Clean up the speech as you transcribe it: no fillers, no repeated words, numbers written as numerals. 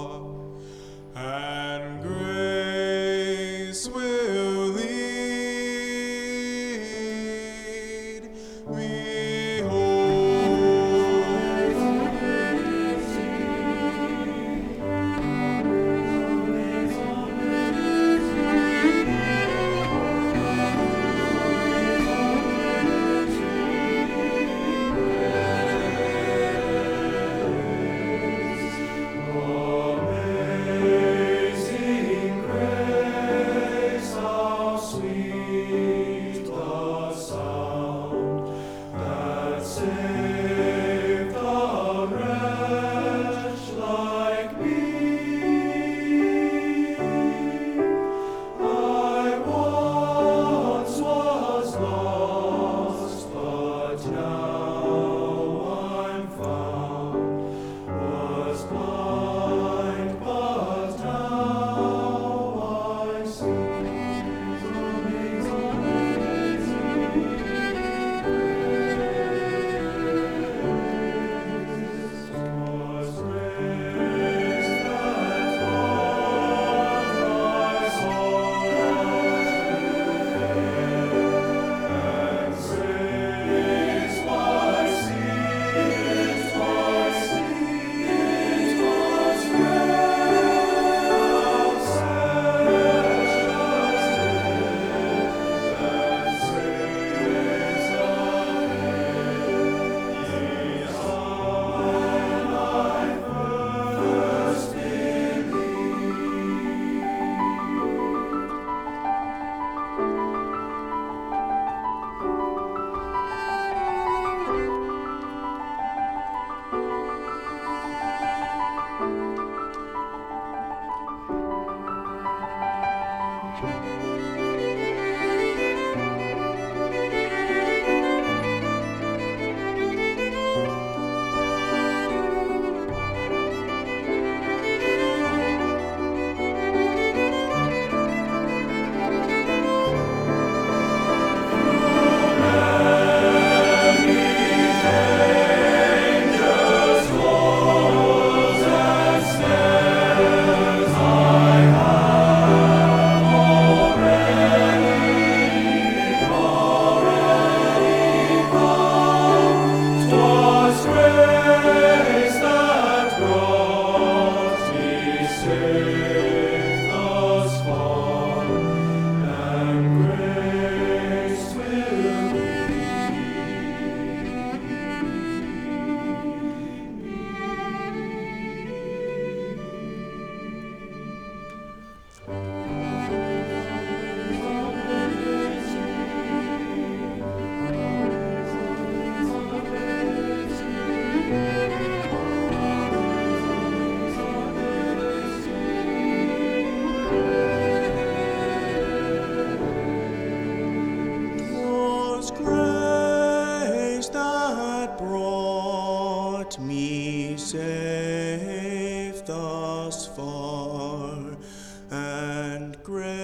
and grace will lead me home. Amazing grace, how sweet the sound that saved a wretch like me. I once was lost, but now I'm found. Was blind, but now I see. Was grace that brought my sorrows and grace my sins was it was grace that saves first was grace that brought me safe thus far, and grace will was grace that brought me safe thus far, and grace